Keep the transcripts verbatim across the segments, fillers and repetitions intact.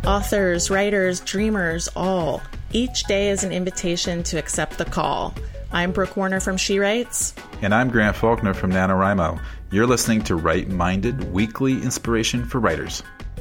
Authors, writers, dreamers, all. Each day is an invitation to accept the call. I'm Brooke Warner from She Writes. And I'm Grant Faulkner from NaNoWriMo. You're listening to Write Minded, weekly inspiration for writers.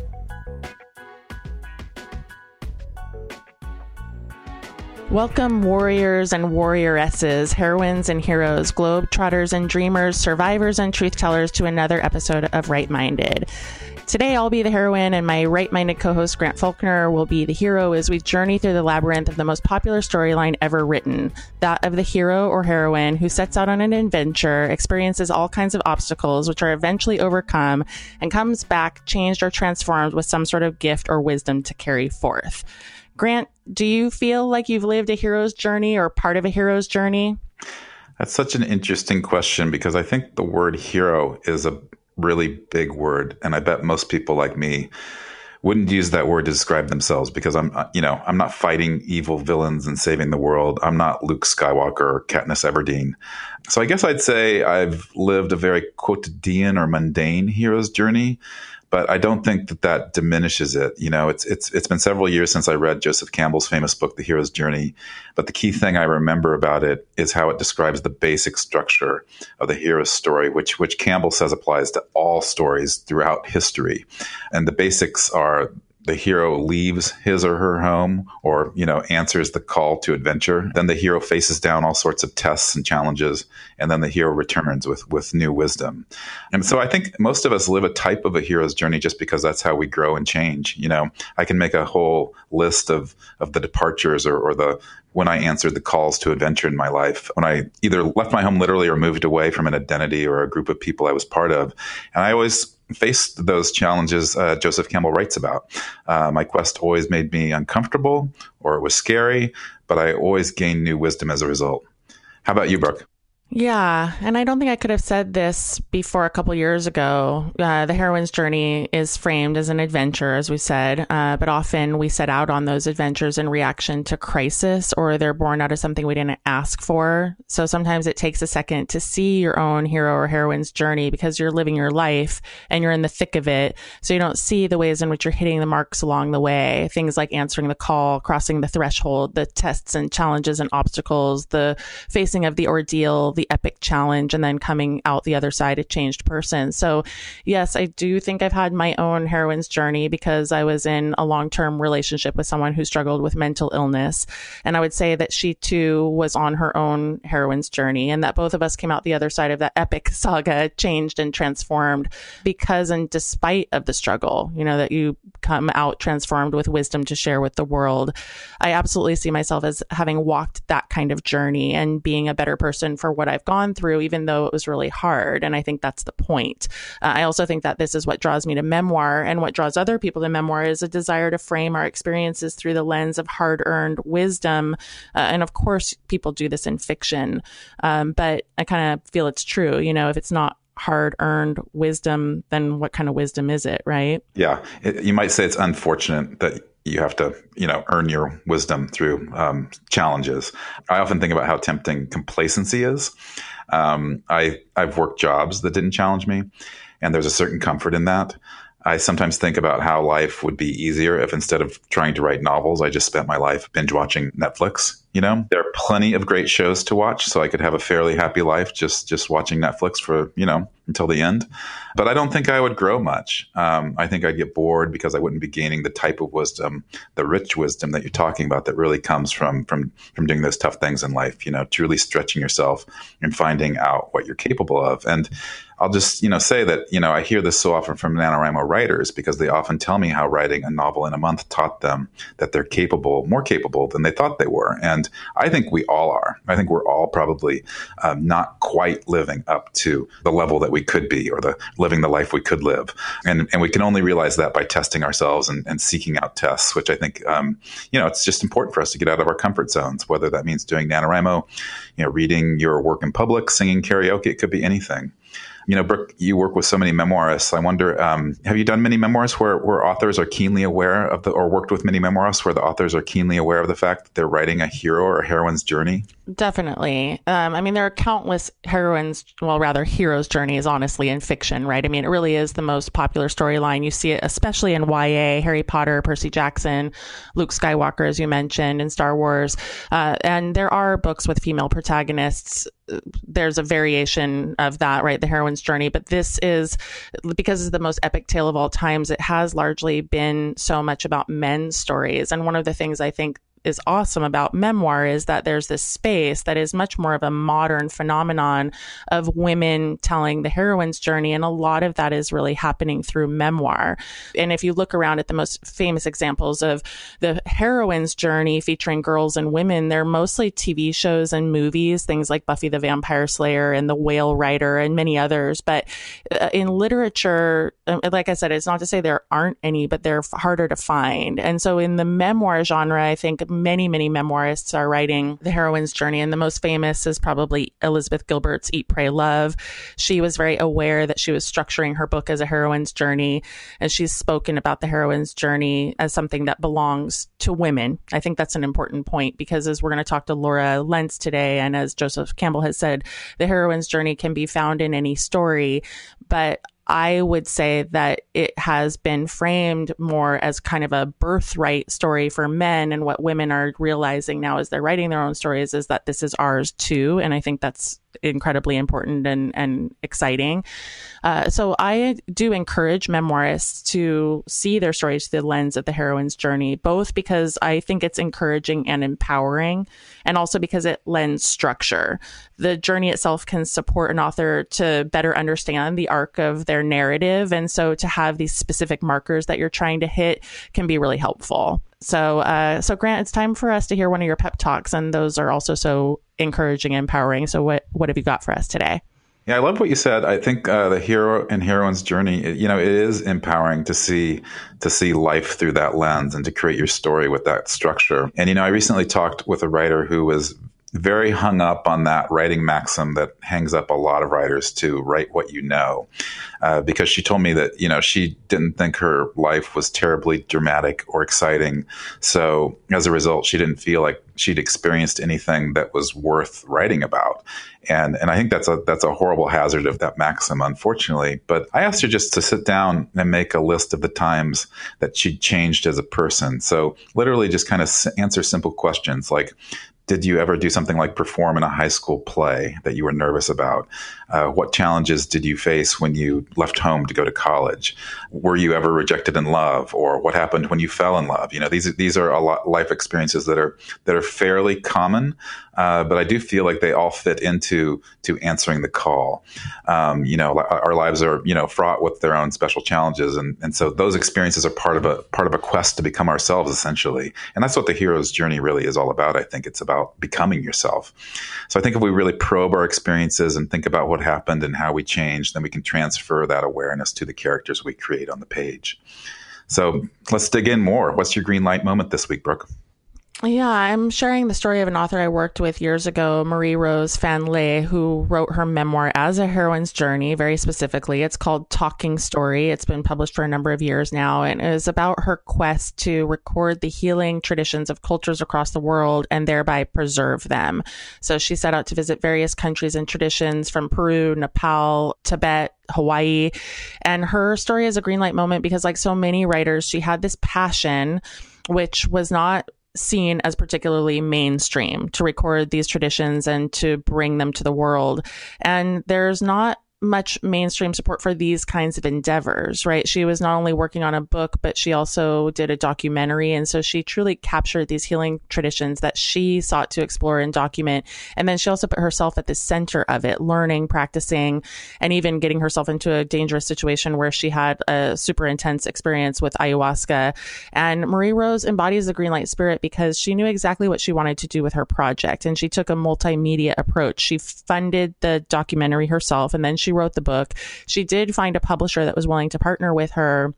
Welcome, warriors and warrioresses, heroines and heroes, globetrotters and dreamers, survivors and truth-tellers to another episode of Write Minded. Today, I'll be the heroine, and my right-minded co-host, Grant Faulkner, will be the hero as we journey through the labyrinth of the most popular storyline ever written, that of the hero or heroine who sets out on an adventure, experiences all kinds of obstacles, which are eventually overcome, and comes back changed or transformed with some sort of gift or wisdom to carry forth. Grant, do you feel like you've lived a hero's journey or part of a hero's journey? That's such an interesting question because I think the word hero is a really big word. And I bet most people like me wouldn't use that word to describe themselves because I'm, you know, I'm not fighting evil villains and saving the world. I'm not Luke Skywalker or Katniss Everdeen. So I guess I'd say I've lived a very quotidian or mundane hero's journey. But I don't think that that diminishes it. You know, it's it's it's been several years since I read Joseph Campbell's famous book, The Hero's Journey. But the key thing I remember about it is how it describes the basic structure of the hero's story, which which Campbell says applies to all stories throughout history. And the basics are: the hero leaves his or her home or, you know, answers the call to adventure. Then the hero faces down all sorts of tests and challenges. And then the hero returns with, with new wisdom. And so I think most of us live a type of a hero's journey just because that's how we grow and change. You know, I can make a whole list of, of the departures or, or the when I answered the calls to adventure in my life, when I either left my home literally or moved away from an identity or a group of people I was part of. And I always faced those challenges uh, Joseph Campbell writes about. Uh, my quest always made me uncomfortable or it was scary, but I always gained new wisdom as a result. How about you, Brooke? Yeah, and I don't think I could have said this before a couple years ago. Uh, the heroine's journey is framed as an adventure, as we said, uh, but often we set out on those adventures in reaction to crisis, or they're born out of something we didn't ask for. So sometimes it takes a second to see your own hero or heroine's journey because you're living your life and you're in the thick of it. So you don't see the ways in which you're hitting the marks along the way. Things like answering the call, crossing the threshold, the tests and challenges and obstacles, the facing of the ordeal, the epic challenge, and then coming out the other side a changed person. So yes, I do think I've had my own heroine's journey because I was in a long-term relationship with someone who struggled with mental illness. And I would say that she too was on her own heroine's journey, and that both of us came out the other side of that epic saga, changed and transformed because and despite of the struggle, you know, that you come out transformed with wisdom to share with the world. I absolutely see myself as having walked that kind of journey and being a better person for what I've gone through, even though it was really hard. And I think that's the point. Uh, I also think that this is what draws me to memoir, and what draws other people to memoir is a desire to frame our experiences through the lens of hard-earned wisdom. Uh, and of course, people do this in fiction. Um, but I kind of feel it's true. You know, if it's not hard-earned wisdom, then what kind of wisdom is it, right? Yeah. It, you might say it's unfortunate that you have to, you know, earn your wisdom through um, challenges. I often think about how tempting complacency is. Um, I, I've worked jobs that didn't challenge me, and there's a certain comfort in that. I sometimes think about how life would be easier if instead of trying to write novels, I just spent my life binge watching Netflix. You know, there are plenty of great shows to watch, so I could have a fairly happy life just just watching Netflix for, you know, until the end. But I don't think I would grow much. Um, I think I'd get bored because I wouldn't be gaining the type of wisdom, the rich wisdom that you're talking about that really comes from from from doing those tough things in life, you know, truly stretching yourself and finding out what you're capable of. And I'll just, you know, say that, you know, I hear this so often from NaNoWriMo writers because they often tell me how writing a novel in a month taught them that they're capable, more capable than they thought they were. And I think we all are. I think we're all probably um, not quite living up to the level that we could be, or the living the life we could live. And and we can only realize that by testing ourselves and, and seeking out tests, which I think, um, you know, it's just important for us to get out of our comfort zones, whether that means doing NaNoWriMo, you know, reading your work in public, singing karaoke, it could be anything. You know, Brooke, you work with so many memoirists. I wonder, um, have you done many memoirs where, where authors are keenly aware of the, or worked with many memoirists where the authors are keenly aware of the fact that they're writing a hero or a heroine's journey? Definitely. Um, I mean, there are countless heroines, well, rather heroes' journeys, honestly, in fiction, right? I mean, it really is the most popular storyline. You see it especially in Y A, Harry Potter, Percy Jackson, Luke Skywalker, as you mentioned, in Star Wars. Uh, and there are books with female protagonists. There's a variation of that, right? The heroine's journey. But this is, because it's the most epic tale of all times, it has largely been so much about men's stories. And one of the things I think is awesome about memoir is that there's this space that is much more of a modern phenomenon of women telling the heroine's journey. And a lot of that is really happening through memoir. And if you look around at the most famous examples of the heroine's journey featuring girls and women, they're mostly T V shows and movies, things like Buffy the Vampire Slayer and The Whale Rider and many others. But in literature, like I said, it's not to say there aren't any, but they're harder to find. And so in the memoir genre, I think many, many memoirists are writing the heroine's journey. And the most famous is probably Elizabeth Gilbert's Eat, Pray, Love. She was very aware that she was structuring her book as a heroine's journey. And she's spoken about the heroine's journey as something that belongs to women. I think that's an important point because as we're going to talk to Laura Lentz today, and as Joseph Campbell has said, the heroine's journey can be found in any story. But I would say that it has been framed more as kind of a birthright story for men. And what women are realizing now as they're writing their own stories is that this is ours too. And I think that's incredibly important and, and exciting. Uh, so I do encourage memoirists to see their stories through the lens of the heroine's journey, both because I think it's encouraging and empowering, and also because it lends structure. The journey itself can support an author to better understand the arc of their narrative. And so to have these specific markers that you're trying to hit can be really helpful. So, uh, so Grant, it's time for us to hear one of your pep talks, and those are also so encouraging and empowering. So what, what have you got for us today? Yeah, I love what you said. I think uh, the hero and heroine's journey, it, you know, it is empowering to see to see life through that lens and to create your story with that structure. And, you know, I recently talked with a writer who was very hung up on that writing maxim that hangs up a lot of writers to write what you know, uh, because she told me that, you know, she didn't think her life was terribly dramatic or exciting. So as a result, she didn't feel like she'd experienced anything that was worth writing about. And and I think that's a that's a horrible hazard of that maxim, unfortunately. But I asked her just to sit down and make a list of the times that she'd changed as a person. So literally just kind of answer simple questions like, did you ever do something like perform in a high school play that you were nervous about? Uh, what challenges did you face when you left home to go to college? Were you ever rejected in love, or what happened when you fell in love? You know, these these are a lot life experiences that are that are fairly common, uh, but I do feel like they all fit into to answering the call. Um, you know, our lives are you know fraught with their own special challenges, and and so those experiences are part of a part of a quest to become ourselves, essentially. And that's what the hero's journey really is all about. I think it's about becoming yourself. So I think if we really probe our experiences and think about what happened and how we changed, then we can transfer that awareness to the characters we create on the page. So let's dig in more. What's your green light moment this week, Brooke? Yeah, I'm sharing the story of an author I worked with years ago, Marie-Rose Van Lay, who wrote her memoir as a heroine's journey, very specifically. It's called Talking Story. It's been published for a number of years now, and it is about her quest to record the healing traditions of cultures across the world and thereby preserve them. So she set out to visit various countries and traditions from Peru, Nepal, Tibet, Hawaii. And her story is a green light moment because, like so many writers, she had this passion, which was not seen as particularly mainstream, to record these traditions and to bring them to the world. And there's not much mainstream support for these kinds of endeavors, right? She was not only working on a book, but she also did a documentary. And so she truly captured these healing traditions that she sought to explore and document. And then she also put herself at the center of it, learning, practicing, and even getting herself into a dangerous situation where she had a super intense experience with ayahuasca. And Marie-Rose embodies the green light spirit because she knew exactly what she wanted to do with her project. And she took a multimedia approach. She funded the documentary herself, and then she She wrote the book. She did find a publisher that was willing to partner with her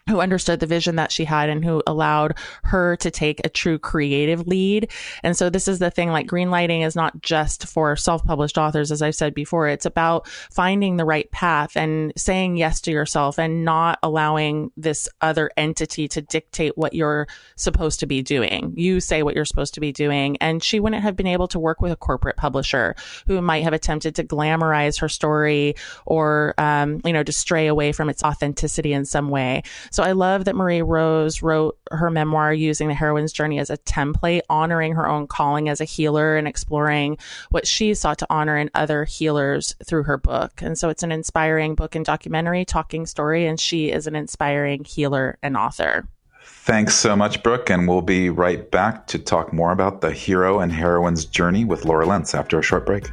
who understood the vision that she had and who allowed her to take a true creative lead. And so this is the thing, like greenlighting is not just for self-published authors, as I've said before. It's about finding the right path and saying yes to yourself and not allowing this other entity to dictate what you're supposed to be doing. You say what you're supposed to be doing. And she wouldn't have been able to work with a corporate publisher who might have attempted to glamorize her story or, um, you know, to stray away from its authenticity in some way. So I love that Marie Rose wrote her memoir using the heroine's journey as a template, honoring her own calling as a healer and exploring what she sought to honor in other healers through her book. And so it's an inspiring book and documentary, talking story, and she is an inspiring healer and author. Thanks so much, Brooke, and we'll be right back to talk more about the hero and heroine's journey with Laura Lentz after a short break.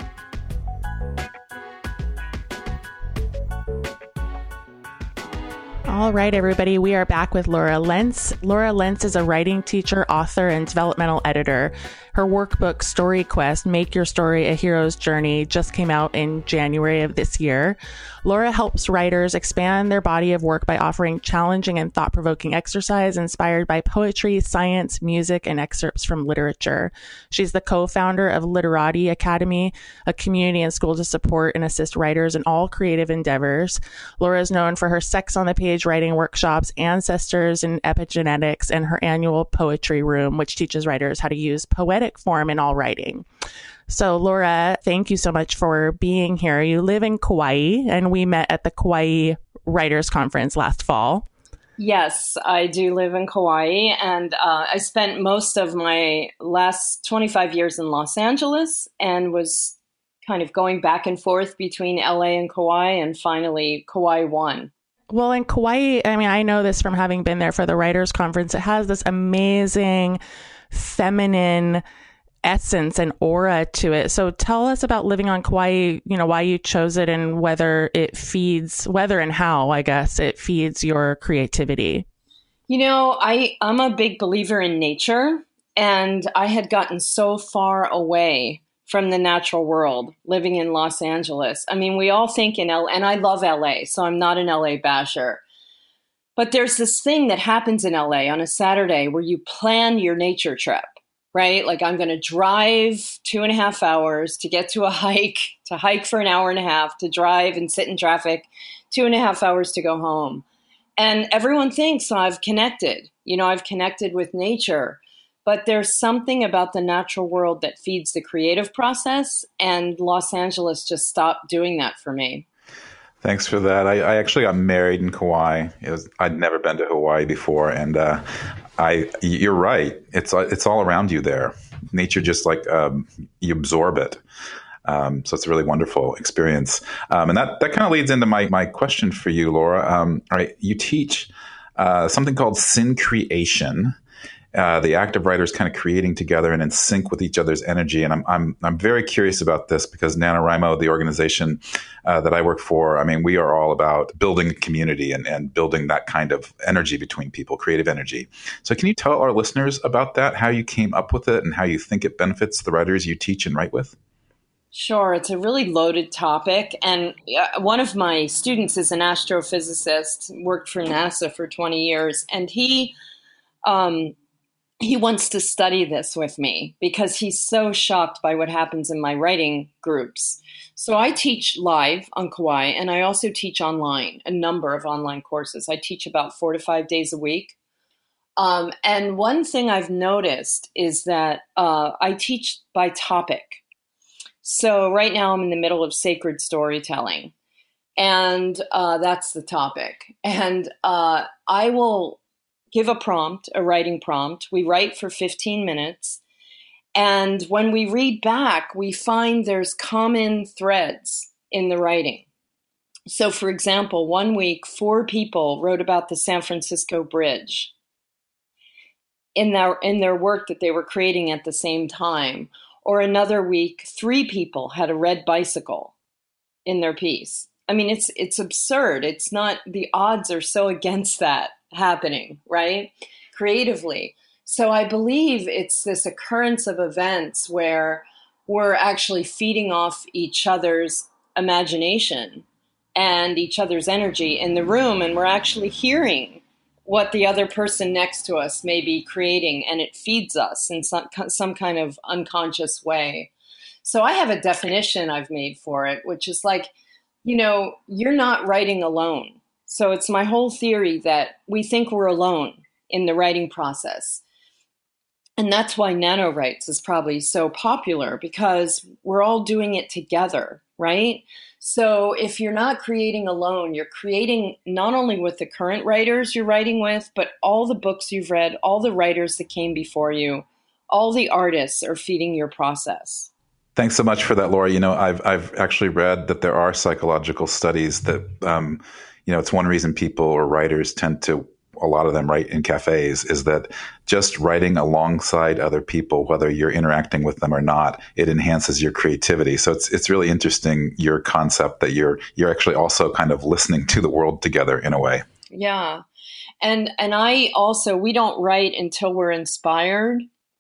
All right, everybody, we are back with Laura Lentz. Laura Lentz is a writing teacher, author, and developmental editor. Her workbook, Story Quest, Make Your Story a Hero's Journey, just came out in January of this year. Laura helps writers expand their body of work by offering challenging and thought-provoking exercise inspired by poetry, science, music, and excerpts from literature. She's the co-founder of Literati Academy, a community and school to support and assist writers in all creative endeavors. Laura is known for her Sex on the Page writing workshops, Ancestors and Epigenetics, and her annual Poetry Room, which teaches writers how to use poetic form in all writing. So Laura, thank you so much for being here. You live in Kauai, and we met at the Kauai Writers Conference last fall. Yes, I do live in Kauai, and uh, I spent most of my last twenty-five years in Los Angeles and was kind of going back and forth between L A and Kauai, and finally Kauai won. Well, in Kauai, I mean, I know this from having been there for the Writers Conference. It has this amazing feminine essence and aura to it. So tell us about living on Kauai, you know, why you chose it and whether it feeds, whether and how, I guess, it feeds your creativity. You know, I, I'm a big believer in nature, and I had gotten so far away from the natural world living in Los Angeles. I mean, we all think in L A, and I love L A, so I'm not an L A basher. But there's this thing that happens in L A on a Saturday where you plan your nature trip, right? Like, I'm going to drive two and a half hours to get to a hike, to hike for an hour and a half, to drive and sit in traffic, two and a half hours to go home. And everyone thinks I've connected, you know, I've connected with nature. But there's something about the natural world that feeds the creative process, and Los Angeles just stopped doing that for me. Thanks for that. I, I actually got married in Kauai. It was, I'd never been to Hawaii before, and uh, I, you're right. It's it's all around you there. Nature just like um, you absorb it. Um, so it's a really wonderful experience. Um, and that, that kind of leads into my my question for you, Laura. Um, all right, you teach uh, something called syncreation. Uh, the act of writers kind of creating together and in sync with each other's energy. And I'm I'm I'm very curious about this because NaNoWriMo, the organization uh, that I work for, I mean, we are all about building a community and, and building that kind of energy between people, creative energy. So can you tell our listeners about that, how you came up with it and how you think it benefits the writers you teach and write with? Sure. It's a really loaded topic. And one of my students is an astrophysicist, worked for NASA for twenty years. And he... Um, He wants to study this with me because he's so shocked by what happens in my writing groups. So I teach live on Kauai, and I also teach online, a number of online courses. I teach about four to five days a week. Um, and one thing I've noticed is that uh, I teach by topic. So right now I'm in the middle of sacred storytelling, and uh, that's the topic. And uh, I will give a prompt, a writing prompt. We write for fifteen minutes. And when we read back, we find there's common threads in the writing. So for example, one week, four people wrote about the San Francisco Bridge in their, in their work that they were creating at the same time. Or another week, three people had a red bicycle in their piece. I mean, it's it's absurd. It's not, the odds are so against that happening, right? Creatively. So I believe it's this occurrence of events where we're actually feeding off each other's imagination and each other's energy in the room, and we're actually hearing what the other person next to us may be creating, and it feeds us in some, some kind of unconscious way. So I have a definition I've made for it, which is like, you know, you're not writing alone. So it's my whole theory that we think we're alone in the writing process. And that's why NaNoWrites is probably so popular, because we're all doing it together, right? So if you're not creating alone, you're creating not only with the current writers you're writing with, but all the books you've read, all the writers that came before you, all the artists are feeding your process. Thanks so much for that, Laura. You know, I've I've actually read that there are psychological studies that, um, you know, it's one reason people or writers tend to, a lot of them write in cafes, is that just writing alongside other people, whether you're interacting with them or not, it enhances your creativity. So it's it's really interesting, your concept that you're you're actually also kind of listening to the world together in a way. Yeah. And and I also, we don't write until we're inspired.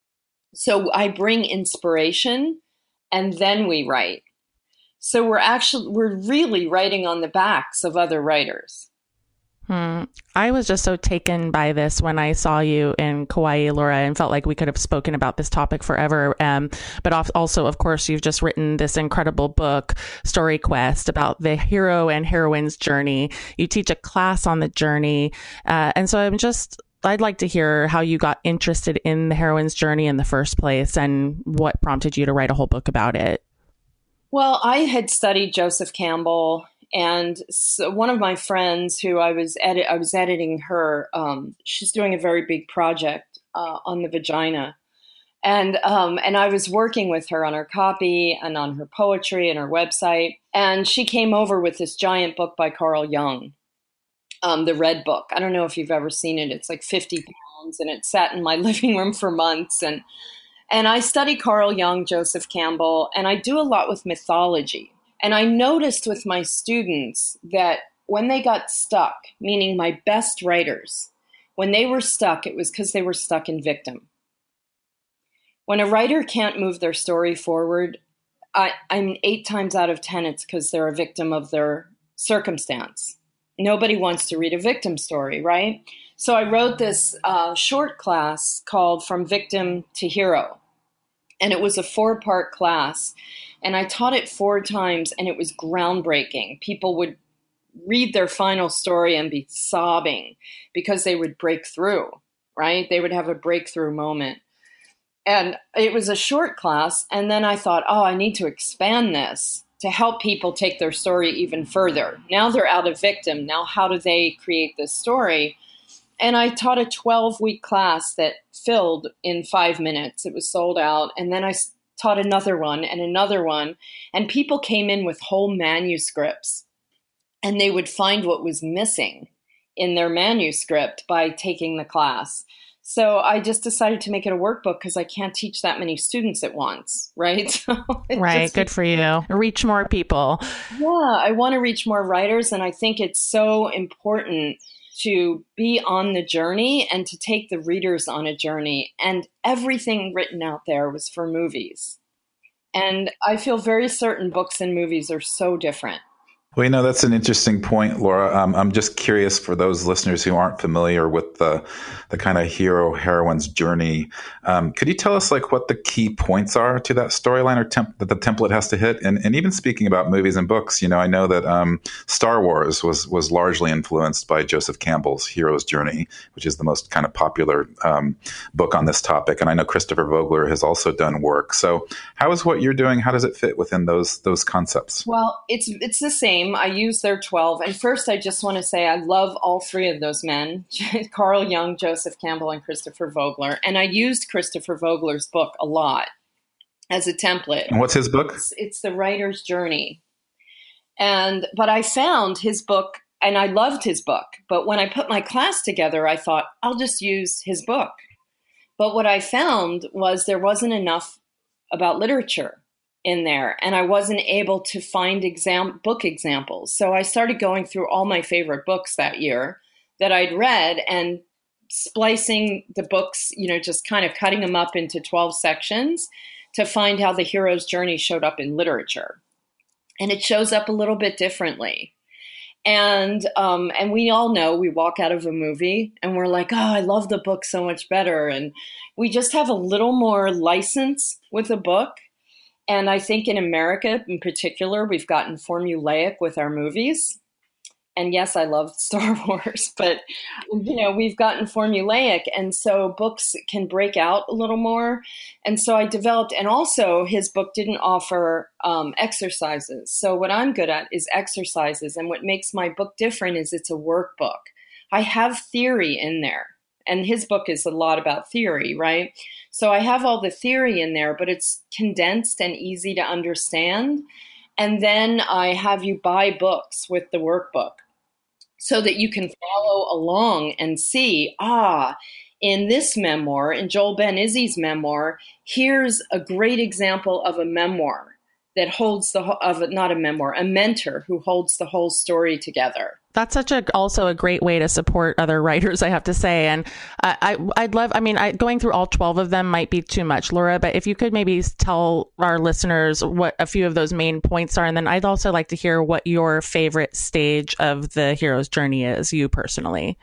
So I bring inspiration and then we write. So we're actually, we're really writing on the backs of other writers. Hmm. I was just so taken by this when I saw you in Kauai, Laura, and felt like we could have spoken about this topic forever. Um, but also, of course, you've just written this incredible book, Story Quest, about the hero and heroine's journey. You teach a class on the journey. Uh, and so I'm just, I'd like to hear how you got interested in the heroine's journey in the first place and what prompted you to write a whole book about it. Well, I had studied Joseph Campbell. And so one of my friends who I was edit, I was editing her, um, she's doing a very big project uh, on the vagina. And um, and I was working with her on her copy and on her poetry and her website. And she came over with this giant book by Carl Jung, um, the Red Book. I don't know if you've ever seen it. It's like fifty pounds and it sat in my living room for months. And, and I study Carl Jung, Joseph Campbell, and I do a lot with mythology. And I noticed with my students that when they got stuck, meaning my best writers, when they were stuck, it was because they were stuck in victim. When a writer can't move their story forward, I, I'm eight times out of ten, it's because they're a victim of their circumstance. Nobody wants to read a victim story, right? So I wrote this uh, short class called From Victim to Hero. And it was a four-part class. And I taught it four times, and it was groundbreaking. People would read their final story and be sobbing because they would break through, right? They would have a breakthrough moment. And it was a short class, and then I thought, oh, I need to expand this to help people take their story even further. Now they're out of victim. Now how do they create this story? And I taught a twelve-week class that filled in five minutes. It was sold out. And then I taught another one and another one. And people came in with whole manuscripts. And they would find what was missing in their manuscript by taking the class. So I just decided to make it a workbook because I can't teach that many students at once, right? So right. just, good for you. Reach more people. Yeah, I want to reach more writers. And I think it's so important to be on the journey and to take the readers on a journey. And everything written out there was for movies. And I feel very certain books and movies are so different. Well, you know, that's an interesting point, Laura. Um, I'm just curious for those listeners who aren't familiar with the the kind of hero heroine's journey. Um, could you tell us like what the key points are to that storyline or temp- that the template has to hit? And, and even speaking about movies and books, you know, I know that um, Star Wars was was largely influenced by Joseph Campbell's hero's journey, which is the most kind of popular um, book on this topic. And I know Christopher Vogler has also done work. So how is what you're doing? How does it fit within those those concepts? Well, it's it's the same. I use their twelve. And first, I just want to say I love all three of those men, Carl Jung, Joseph Campbell, and Christopher Vogler. And I used Christopher Vogler's book a lot as a template. And what's his book? It's, it's The Writer's Journey. And but I found his book, and I loved his book. But when I put my class together, I thought, I'll just use his book. But what I found was there wasn't enough about literature in there, and I wasn't able to find exam book examples. So I started going through all my favorite books that year that I'd read and splicing the books, you know, just kind of cutting them up into twelve sections to find how the hero's journey showed up in literature. And it shows up a little bit differently. And um, and we all know we walk out of a movie and we're like, oh, I love the book so much better. And we just have a little more license with a book. And I think in America in particular, we've gotten formulaic with our movies. And yes, I love Star Wars, but, you know, we've gotten formulaic. And so books can break out a little more. And so I developed, and also his book didn't offer um, exercises. So what I'm good at is exercises. And what makes my book different is it's a workbook. I have theory in there. And his book is a lot about theory, right? So I have all the theory in there, but it's condensed and easy to understand. And then I have you buy books with the workbook, so that you can follow along and see, ah, in this memoir, in Joel Ben Izzy's memoir, here's a great example of a memoir that holds the, of a, not a memoir, a mentor who holds the whole story together. That's such a also a great way to support other writers, I have to say. And I, I I'd love, I mean, I, going through all twelve of them might be too much, Laura, but if you could maybe tell our listeners what a few of those main points are. And then I'd also like to hear what your favorite stage of the hero's journey is, you personally.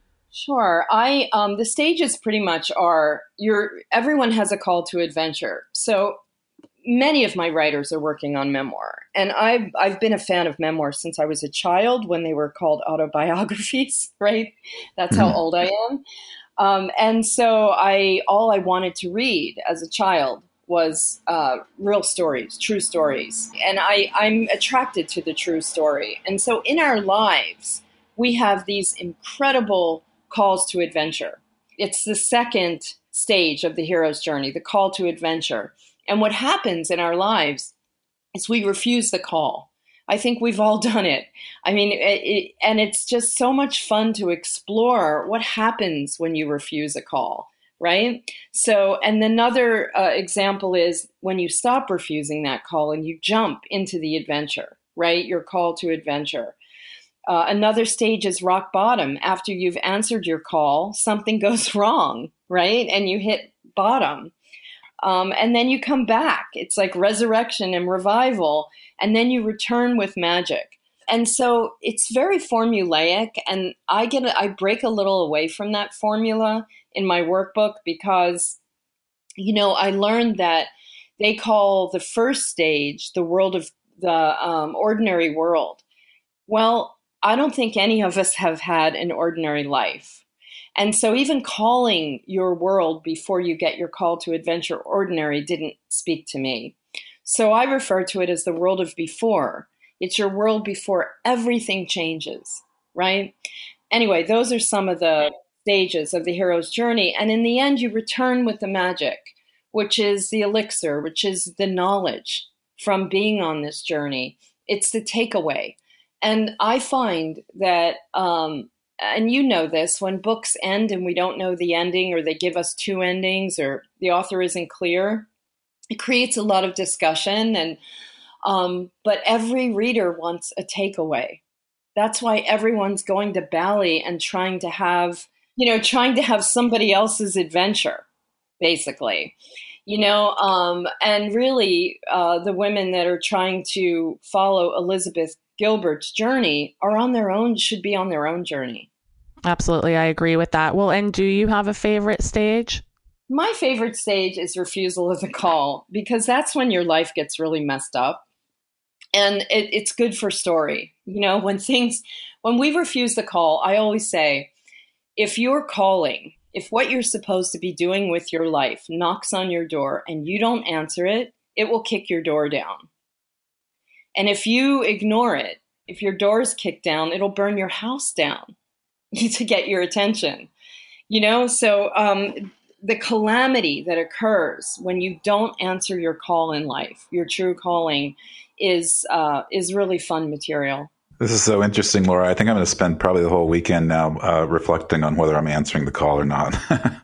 Sure. I um, the stages pretty much are, you're, everyone has a call to adventure. So many of my writers are working on memoir. And I've, I've been a fan of memoir since I was a child when they were called autobiographies, right? That's how old I am. Um, and so I, all I wanted to read as a child was uh, real stories, true stories. And I, I'm attracted to the true story. And so in our lives, we have these incredible calls to adventure. It's the second stage of the hero's journey, the call to adventure. And what happens in our lives is we refuse the call. I think we've all done it. I mean, it, it, and it's just so much fun to explore what happens when you refuse a call, right? So, and another uh, example is when you stop refusing that call and you jump into the adventure, right? Your call to adventure. Uh, another stage is rock bottom. After you've answered your call, something goes wrong, right? And you hit bottom. Um, and then you come back. It's like resurrection and revival. And then you return with magic. And so it's very formulaic. And I get a, I break a little away from that formula in my workbook because, you know, I learned that they call the first stage the world of the um, ordinary world. Well, I don't think any of us have had an ordinary life. And so even calling your world before you get your call to adventure ordinary didn't speak to me. So I refer to it as the world of before. It's your world before everything changes, right? Anyway, those are some of the stages of the hero's journey. And in the end, you return with the magic, which is the elixir, which is the knowledge from being on this journey. It's the takeaway. And I find that, um, and you know this, when books end and we don't know the ending, or they give us two endings, or the author isn't clear, it creates a lot of discussion. And um, but every reader wants a takeaway. That's why everyone's going to Bali and trying to have, you know, trying to have somebody else's adventure, basically. You know, um, and really, uh, the women that are trying to follow Elizabeth Gilbert's journey are on their own, should be on their own journey. Absolutely. I agree with that. Well, and do you have a favorite stage? My favorite stage is refusal of the call, because that's when your life gets really messed up. And it, it's good for story. You know, when things, when we refuse the call, I always say, if you're calling, if what you're supposed to be doing with your life knocks on your door and you don't answer it, it will kick your door down. And if you ignore it, if your door is kicked down, it'll burn your house down to get your attention. You know, so um, the calamity that occurs when you don't answer your call in life, your true calling, is uh, is really fun material. This is so interesting, Laura. I think I'm going to spend probably the whole weekend now uh, reflecting on whether I'm answering the call or not.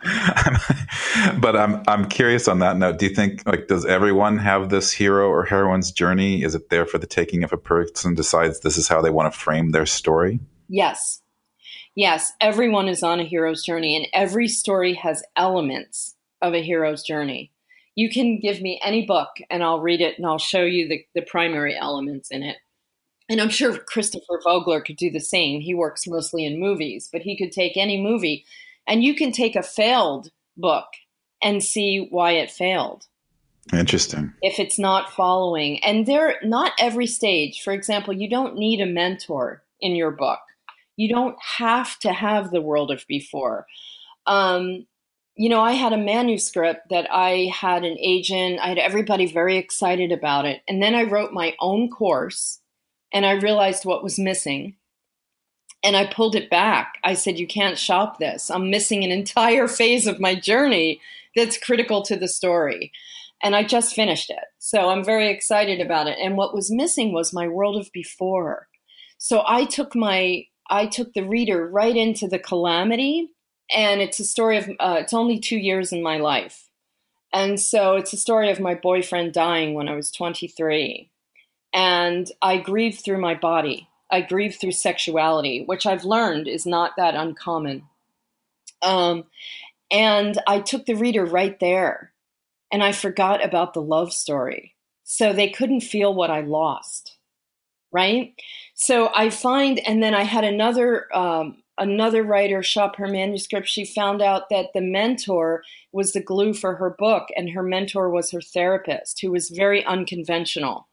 But I'm I'm curious on that note. Do you think, like, does everyone have this hero or heroine's journey? Is it there for the taking if a person decides this is how they want to frame their story? Yes. Yes, everyone is on a hero's journey, and every story has elements of a hero's journey. You can give me any book and I'll read it and I'll show you the, the primary elements in it. and I'm sure Christopher Vogler could do the same. He works mostly in movies, but he could take any movie, and you can take a failed book and see why it failed. Interesting. If it's not following. And there, not every stage. For example, you don't need a mentor in your book. You don't have to have the world of before. Um, you know, I had a manuscript that I had an agent, I had everybody very excited about it. And then I wrote my own course and I realized what was missing. And I pulled it back. I said, you can't shop this. I'm missing an entire phase of my journey that's critical to the story. And I just finished it. So I'm very excited about it. And what was missing was my world of before. So I took my, I took the reader right into the calamity. And it's a story of, uh, it's only two years in my life. And so it's a story of my boyfriend dying when I was twenty-three. And I grieved through my body. I grieved through sexuality, which I've learned is not that uncommon. Um, and I took the reader right there. And I forgot about the love story. So they couldn't feel what I lost, right? So I find, and then I had another um, another writer shop her manuscript. She found out that the mentor was the glue for her book, and her mentor was her therapist, who was very unconventional.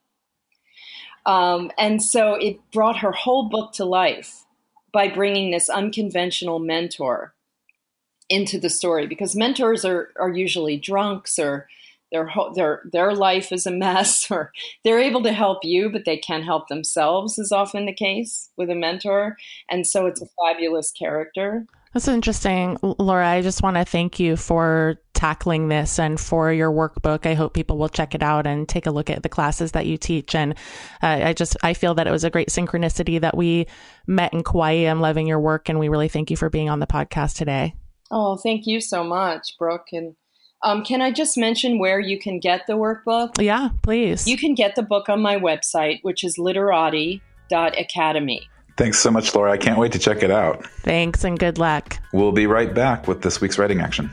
Um, and so it brought her whole book to life by bringing this unconventional mentor into the story, because mentors are, are usually drunks, or their their their life is a mess, or they're able to help you, but they can't help themselves, is often the case with a mentor. And so it's a fabulous character. That's interesting. Laura, I just want to thank you for tackling this and for your workbook. I hope people will check it out and take a look at the classes that you teach. And uh, I just, I feel that it was a great synchronicity that we met in Kauai. I'm loving your work, and we really thank you for being on the podcast today. Oh, thank you so much, Brooke. And um, can I just mention where you can get the workbook? Yeah, please. You can get the book on my website, which is literati dot academy. Thanks so much, Laura. I can't wait to check it out. Thanks, and good luck. We'll be right back with this week's writing action.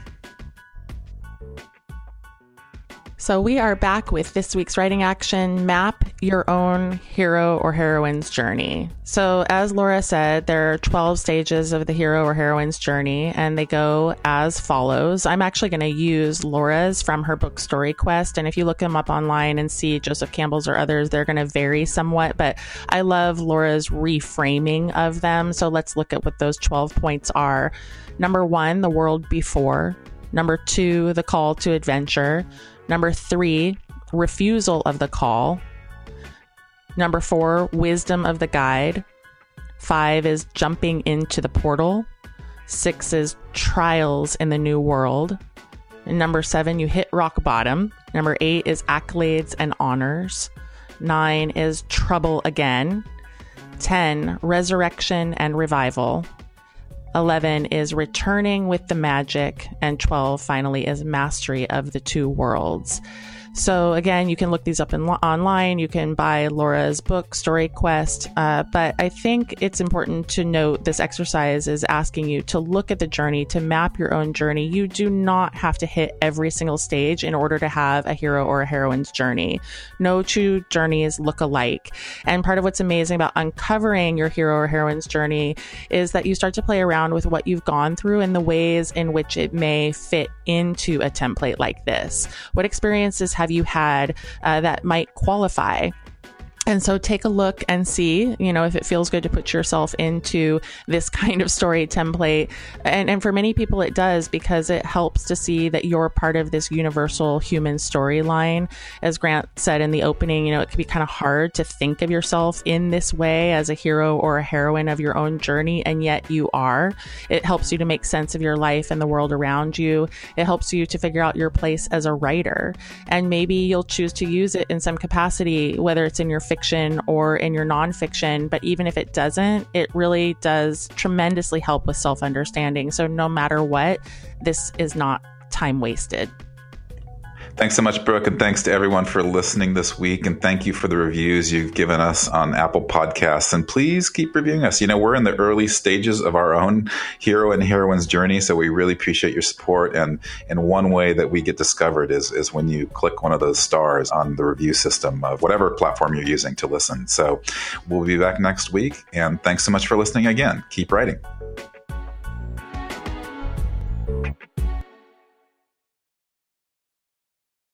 So we are back with this week's writing action: map your own hero or heroine's journey. So as Laura said, there are twelve stages of the hero or heroine's journey, and they go as follows. I'm actually going to use Laura's from her book Story Quest. And if you look them up online and see Joseph Campbell's or others, they're going to vary somewhat, but I love Laura's reframing of them. So let's look at what those twelve points are. Number one, the world before. Number two, the call to adventure. Number three, refusal of the call. Number four, wisdom of the guide. Five is jumping into the portal. Six is trials in the new world. And number seven, you hit rock bottom. Number eight is accolades and honors. Nine is trouble again. Ten, resurrection and revival. eleven is returning with the magic, and twelve finally is mastery of the two worlds. So again, you can look these up in lo- online. You can buy Laura's book, Story Quest. Uh, but I think it's important to note this exercise is asking you to look at the journey, to map your own journey. You do not have to hit every single stage in order to have a hero or a heroine's journey. No two journeys look alike. And part of what's amazing about uncovering your hero or heroine's journey is that you start to play around with what you've gone through and the ways in which it may fit into a template like this. What experiences have you had uh, that might qualify? And so take a look and see, you know, if it feels good to put yourself into this kind of story template. And, and for many people, it does, because it helps to see that you're part of this universal human storyline. As Grant said in the opening, you know, it can be kind of hard to think of yourself in this way as a hero or a heroine of your own journey, and yet you are. It helps you to make sense of your life and the world around you. It helps you to figure out your place as a writer. And maybe you'll choose to use it in some capacity, whether it's in your fiction or in your nonfiction, but even if it doesn't, it really does tremendously help with self-understanding. So no matter what, this is not time wasted. Thanks so much, Brooke, and thanks to everyone for listening this week. And thank you for the reviews you've given us on Apple Podcasts. And please keep reviewing us. You know, we're in the early stages of our own hero and heroine's journey, so we really appreciate your support. And, and one way that we get discovered is, is when you click one of those stars on the review system of whatever platform you're using to listen. So we'll be back next week. And thanks so much for listening again. Keep writing.